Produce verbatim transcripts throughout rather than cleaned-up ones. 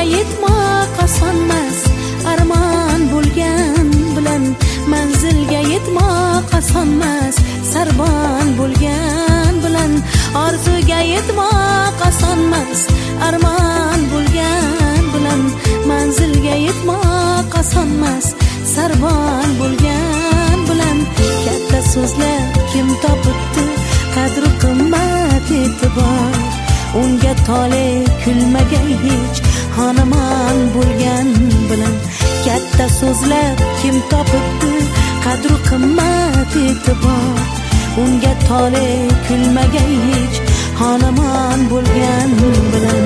yetmoq osonmas, armon bo'lgan bilan manzilga yetmoq osonmas, sarbon bo'lgan bilan orzuga yetmoq osonmas, armon bo'lgan bilan manzilga yetmoq osonmas, sarbon bo'lgan bilan. Katta so'zlar kim topibdi, qadri qimmat e'tibor, unga tole kulmagay hech xonamon bo'lgan bilan. Katta so'zlar kim topibdi, qadri qimmat e'tibor, unga tole kulmagay hech xonamon bo'lgan bilan.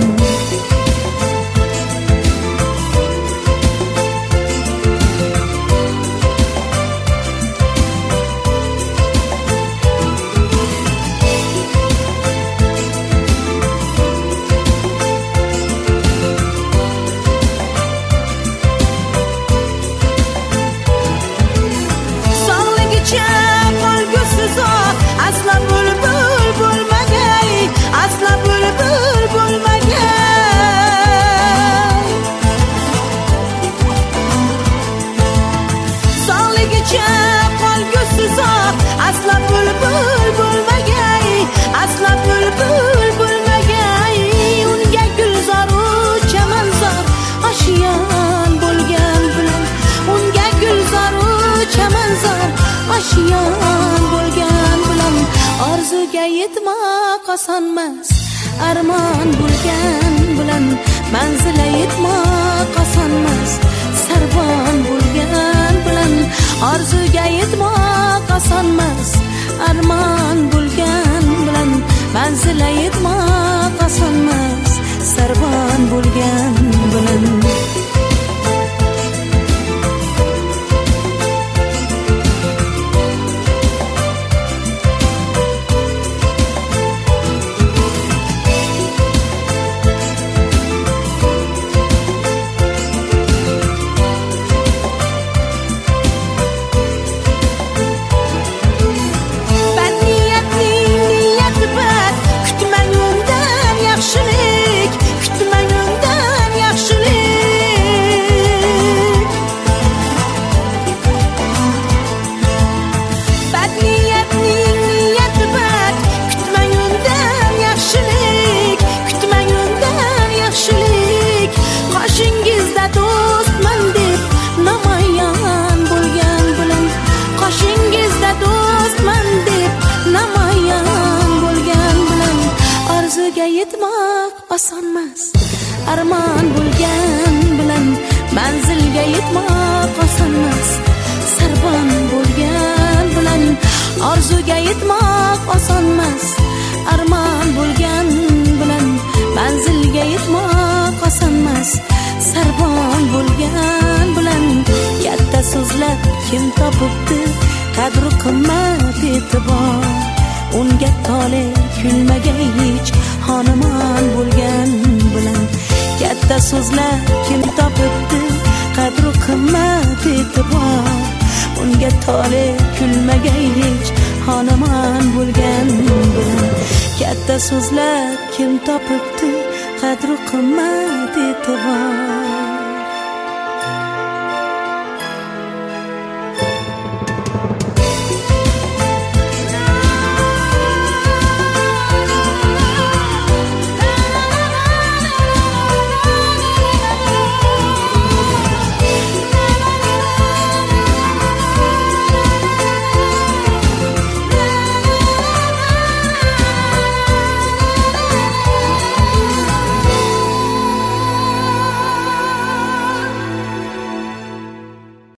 Asla bulbul bo'lmagay, asla bulbul bo'lmagay. Sog'ligicha qolgusiz asla bulbul bo'lmagay, asla bulbul bo'lmagay. Unga gulzoru chamanzor oshiyon bo'lgan bilan, unga gulzoru chamanzor oshiyon bo'lgan bilan. Orzuga yetmoq osonmas, armon bo'lgan bilan manzilga yetmoq osonmas, sarbon bo'lgan bilan. Orzuga yetmoq osonmas, armon bo'lgan bilan manzilga yetmoq osonmas, sarbon bo'lgan bilan. Yetmoq osonmas, armon bo'lgan bilan manzilga yetmoq osonmas, sarbon bo'lgan bilan. Orzuga yetmoq osonmas, armon bo'lgan bilan manzilga yetmoq osonmas, sarbon bo'lgan bilan. Katta so'zlar kim topibdi, qadri qimmat e'tibor, unga tole kulmagay hech xonamon bo'lgan bilan. Katta so'zlar kim topibdi, qadri qimmat e'tibor, unga tole kulmagay hech xonamon bo'lgan bilan. Katta so'zlar kim topibdi, qadri qimmat e'tibor.